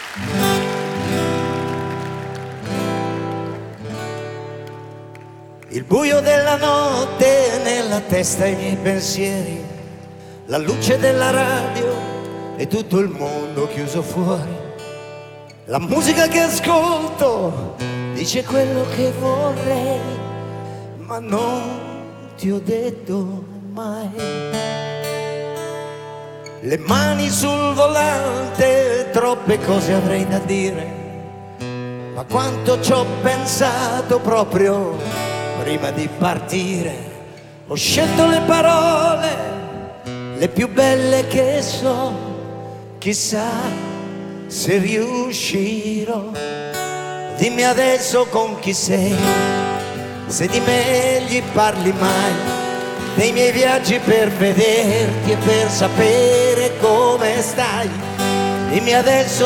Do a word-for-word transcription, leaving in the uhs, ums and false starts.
Il buio della notte nella testa i miei pensieri, la luce della radio e tutto il mondo chiuso fuori. La musica che ascolto dice quello che vorrei, ma non ti ho detto mai. Le mani sul volante, troppe cose avrei da dire, ma quanto ci ho pensato proprio prima di partire. Ho scelto le parole, le più belle che so, chissà se riuscirò. Dimmi adesso con chi sei, se di me gli parli mai, dei miei viaggi per vederti e per sapere come stai. Dimmi adesso